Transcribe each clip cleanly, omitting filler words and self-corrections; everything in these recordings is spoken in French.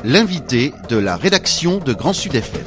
l'invité de la rédaction de Grand Sud FM.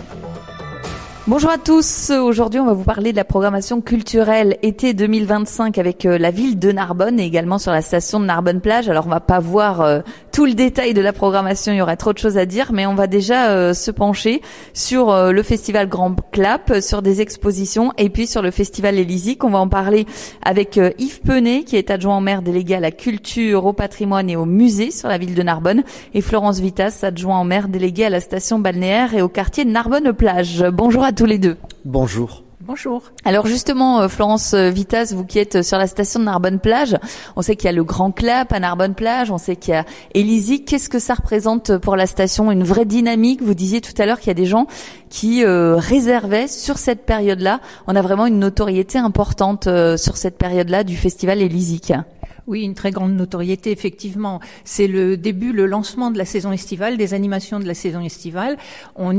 Bonjour à tous, aujourd'hui on va vous parler de la programmation culturelle été 2025 avec la ville de Narbonne et également sur la station de Narbonne-Plage. Alors on va pas voir tout le détail de la programmation, il y aurait trop de choses à dire, mais on va déjà se pencher sur le festival Grand Clap, sur des expositions et puis sur le festival Élisique. On va en parler avec Yves Penet qui est adjoint au maire délégué à la culture, au patrimoine et au musée sur la ville de Narbonne et Florence Vitas, adjoint au maire délégué à la station balnéaire et au quartier de Narbonne-Plage. Bonjour à tous les deux. Bonjour. Bonjour. Alors justement, Florence Vitas, vous qui êtes sur la station de Narbonne-Plage, on sait qu'il y a le Grand Clap à Narbonne-Plage, on sait qu'il y a Élisique. Qu'est-ce que ça représente pour la station? Une vraie dynamique? Vous disiez tout à l'heure qu'il y a des gens qui réservaient sur cette période-là. On a vraiment une notoriété importante sur cette période-là du festival Élisique. Oui, une très grande notoriété, effectivement. C'est le début, le lancement de la saison estivale, des animations de la saison estivale. On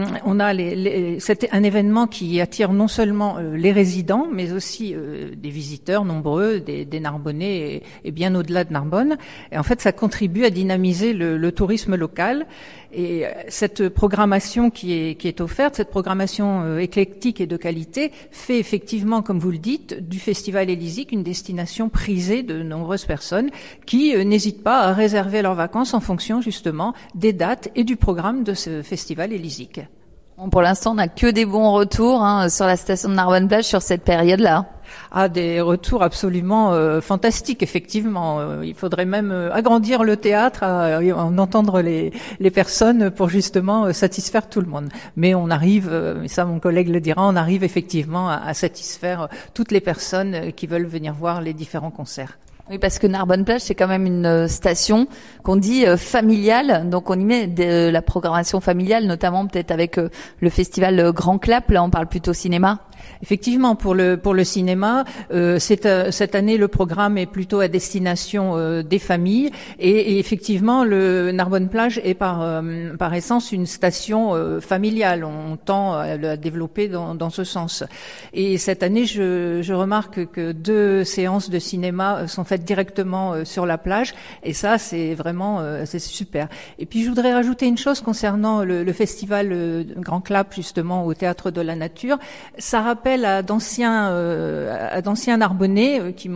a c'est un événement qui attire non seulement les résidents, mais aussi des visiteurs nombreux, des Narbonnais et bien au-delà de Narbonne. Et en fait, ça contribue à dynamiser le tourisme local. Et cette programmation qui est offerte, cette programmation éclectique et de qualité, fait effectivement, comme vous le dites, du Festival Élisique une destination prisée de nombreuses personnes qui n'hésitent pas à réserver leurs vacances en fonction justement des dates et du programme de ce Festival Élisique. Bon, pour l'instant, on n'a que des bons retours sur la station de Narbonne-Plage sur cette période-là. Ah, des retours absolument fantastiques, effectivement. Il faudrait même agrandir le théâtre, en entendre les personnes pour justement satisfaire tout le monde. Mais on arrive, ça mon collègue le dira, on arrive effectivement à satisfaire toutes les personnes qui veulent venir voir les différents concerts. Oui, parce que Narbonne-Plage, c'est quand même une station qu'on dit familiale. Donc, on y met de la programmation familiale, notamment peut-être avec le festival Grand Clap. Là, on parle plutôt cinéma. Effectivement, pour le cinéma, cette année le programme est plutôt à destination des familles et effectivement le Narbonne-Plage est par essence une station familiale. On tend à la développer dans ce sens. Et cette année, je remarque que 2 séances de cinéma sont faites directement sur la plage et ça c'est vraiment c'est super. Et puis je voudrais rajouter une chose concernant le festival Grand Clap justement au Théâtre de la Nature. Ça rappelle à d'anciens Narbonnais qui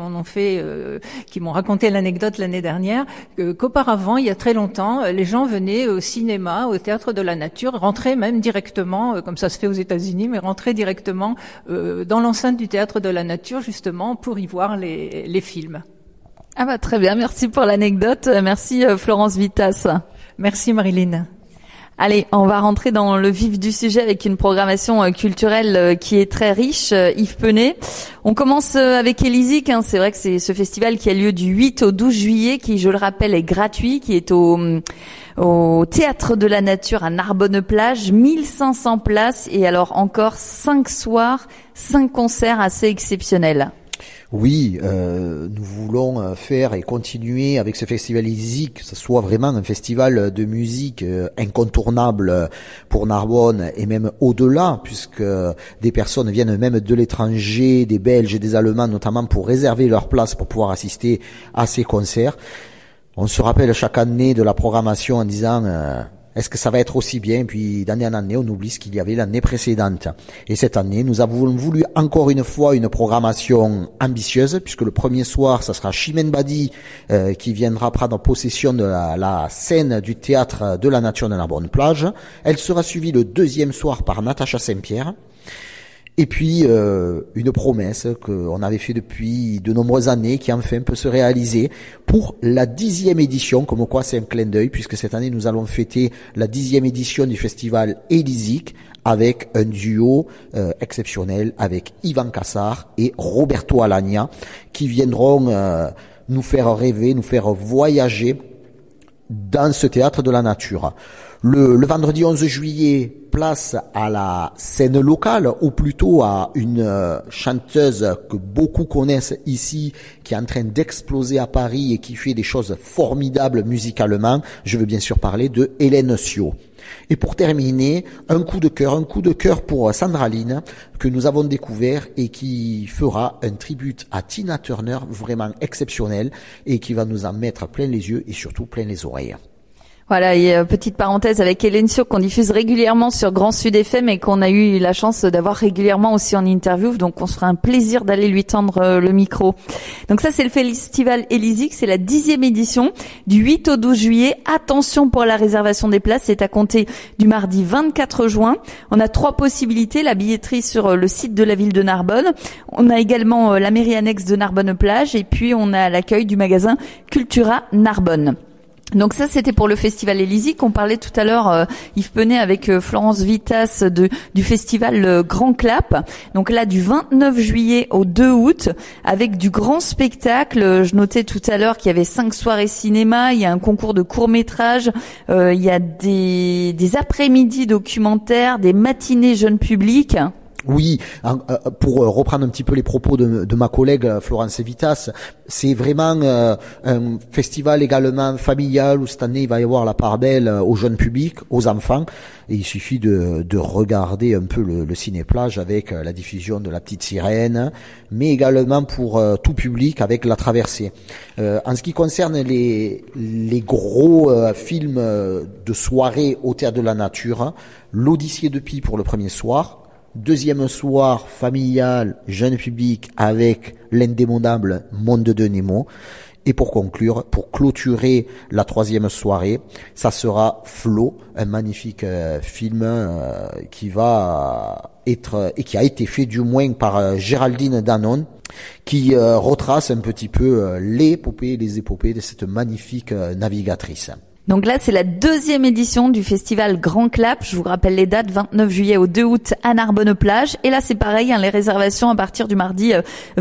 m'ont raconté l'anecdote l'année dernière qu'auparavant, il y a très longtemps, les gens venaient au cinéma, au Théâtre de la Nature, rentraient même directement, comme ça se fait aux États-Unis, mais rentraient directement dans l'enceinte du Théâtre de la Nature justement pour y voir les films. Ah bah très bien, merci pour l'anecdote, merci Florence Vitas. Merci Marilyn. Allez, on va rentrer dans le vif du sujet avec une programmation culturelle qui est très riche. Yves Penet, on commence avec Élisique. C'est vrai que c'est ce festival qui a lieu du 8 au 12 juillet, qui, je le rappelle, est gratuit, qui est au Théâtre de la Nature à Narbonne-Plage, 1500 places et alors encore 5 soirs, 5 concerts assez exceptionnels. Oui, nous voulons faire et continuer avec ce festival Élisique, que ce soit vraiment un festival de musique incontournable pour Narbonne et même au-delà, puisque des personnes viennent même de l'étranger, des Belges et des Allemands notamment, pour réserver leur place pour pouvoir assister à ces concerts. On se rappelle chaque année de la programmation en disant est-ce que ça va être aussi bien? Puis d'année en année, on oublie ce qu'il y avait l'année précédente. Et cette année, nous avons voulu encore une fois une programmation ambitieuse, puisque le premier soir, ça sera Chimène Badi qui viendra prendre possession de la scène du Théâtre de la Nature de Narbonne-Plage. Elle sera suivie le deuxième soir par Natacha Saint-Pierre. Et puis une promesse qu'on avait fait depuis de nombreuses années, qui enfin peut se réaliser pour la 10e édition, comme quoi c'est un clin d'œil, puisque cette année nous allons fêter la 10e édition du festival Élisique avec un duo exceptionnel avec Yvan Cassard et Roberto Alagna, qui viendront nous faire rêver, nous faire voyager dans ce Théâtre de la Nature. Le vendredi 11 juillet, place à la scène locale, ou plutôt à une chanteuse que beaucoup connaissent ici, qui est en train d'exploser à Paris et qui fait des choses formidables musicalement. Je veux bien sûr parler de Hélène Sio. Et pour terminer, un coup de cœur pour Sandra Lynn, que nous avons découvert et qui fera un tribute à Tina Turner vraiment exceptionnel et qui va nous en mettre plein les yeux et surtout plein les oreilles. Voilà, et petite parenthèse avec Hélène Sio qu'on diffuse régulièrement sur Grand Sud FM et qu'on a eu la chance d'avoir régulièrement aussi en interview, donc on se fera un plaisir d'aller lui tendre le micro. Donc ça, c'est le festival Élysik, c'est la 10e édition du 8 au 12 juillet. Attention pour la réservation des places, c'est à compter du mardi 24 juin. On a 3 possibilités, la billetterie sur le site de la ville de Narbonne. On a également la mairie annexe de Narbonne-Plage et puis on a l'accueil du magasin Cultura Narbonne. Donc ça, c'était pour le festival Élysik. On parlait tout à l'heure, Yves Penet avec Florence Vitas du festival Grand Clap. Donc là, du 29 juillet au 2 août, avec du grand spectacle. Je notais tout à l'heure qu'il y avait 5 soirées cinéma, il y a un concours de court-métrage, il y a des après-midi documentaires, des matinées jeunes publics. Oui, pour reprendre un petit peu les propos de ma collègue Florence Vitas, c'est vraiment un festival également familial où cette année il va y avoir la part belle au jeune public, aux enfants, et il suffit de regarder un peu le ciné-plage avec la diffusion de La Petite Sirène, mais également pour tout public avec La Traversée. En ce qui concerne les gros films de soirée au Théâtre de la Nature, L'Odyssée de Pi pour le premier soir, deuxième soir familial, jeune public avec l'indémodable Monde de Nemo. Et pour conclure, pour clôturer la troisième soirée, ça sera Flo, un magnifique film qui va être, et qui a été fait du moins par Géraldine Danon, qui retrace un petit peu les épopées de cette magnifique navigatrice. Donc là, c'est la 2e édition du festival Grand Clap. Je vous rappelle les dates, 29 juillet au 2 août à Narbonne-Plage. Et là, c'est pareil, les réservations à partir du mardi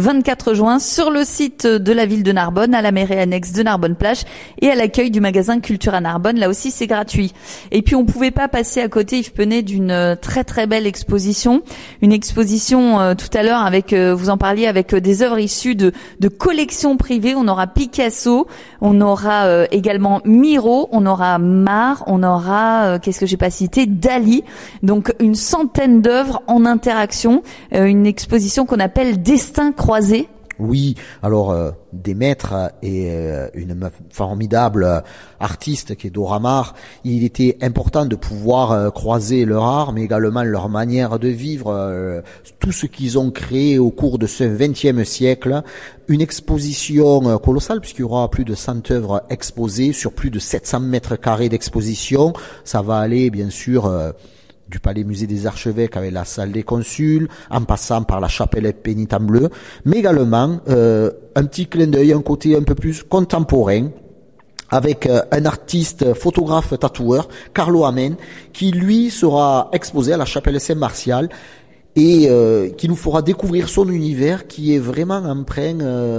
24 juin sur le site de la ville de Narbonne, à la mairie annexe de Narbonne-Plage et à l'accueil du magasin Cultura Narbonne. Là aussi, c'est gratuit. Et puis, on pouvait pas passer à côté, Yves Penet, d'une très très belle exposition. Une exposition tout à l'heure avec, vous en parliez, avec des œuvres issues de collections privées. On aura Picasso, on aura également Miro, on aura Mar, on aura, qu'est-ce que j'ai pas cité, Dali. Donc une centaine d'œuvres en interaction, une exposition qu'on appelle Destin croisé. Oui, alors des maîtres et une formidable artiste qui est Dora Maar, il était important de pouvoir croiser leur art, mais également leur manière de vivre, tout ce qu'ils ont créé au cours de ce XXe siècle. Une exposition colossale puisqu'il y aura plus de 100 œuvres exposées sur plus de 700 mètres carrés d'exposition. Ça va aller bien sûr du Palais Musée des Archevêques avec la salle des consuls, en passant par la chapelle pénitent bleue, mais également un petit clin d'œil, un côté un peu plus contemporain, avec un artiste, photographe, tatoueur, Carlo Amen, qui lui sera exposé à la chapelle Saint-Martial et qui nous fera découvrir son univers qui est vraiment empreint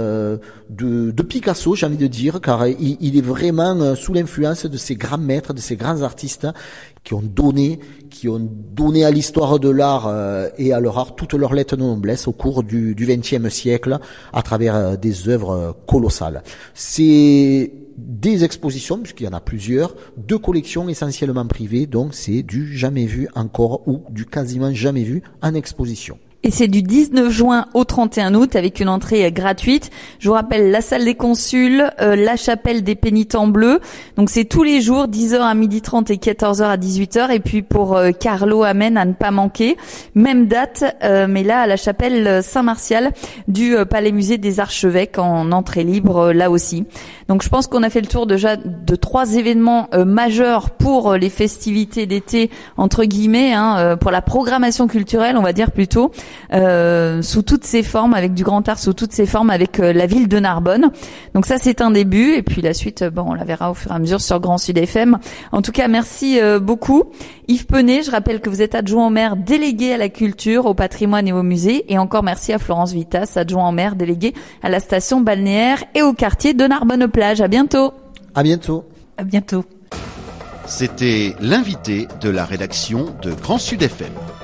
de Picasso, j'ai envie de dire, car il est vraiment sous l'influence de ces grands maîtres, de ces grands artistes qui ont donné à l'histoire de l'art et à leur art toute leur lettre de noblesse au cours du XXe siècle à travers des œuvres colossales. C'est des expositions, puisqu'il y en a plusieurs, de collections essentiellement privées, donc c'est du jamais vu encore ou du quasiment jamais vu en exposition. Et c'est du 19 juin au 31 août avec une entrée gratuite. Je vous rappelle la salle des consuls, la chapelle des pénitents bleus. Donc c'est tous les jours, 10h à 12h30 et 14h à 18h. Et puis pour Carlo Amen, à ne pas manquer, même date, mais là à la chapelle Saint-Martial du Palais Musée des Archevêques en entrée libre là aussi. Donc je pense qu'on a fait le tour déjà de 3 événements majeurs pour les festivités d'été, entre guillemets, pour la programmation culturelle, on va dire plutôt. Sous toutes ses formes, avec du grand art sous toutes ses formes, avec la ville de Narbonne. Donc ça c'est un début, et puis la suite, on la verra au fur et à mesure sur Grand Sud FM. En tout cas, merci beaucoup Yves Penet. Je rappelle que vous êtes adjoint au maire délégué à la culture, au patrimoine et au musée, et encore merci à Florence Vitas, adjoint au maire délégué à la station balnéaire et au quartier de Narbonne-Plage. À bientôt. À bientôt. À bientôt. C'était l'invité de la rédaction de Grand Sud FM.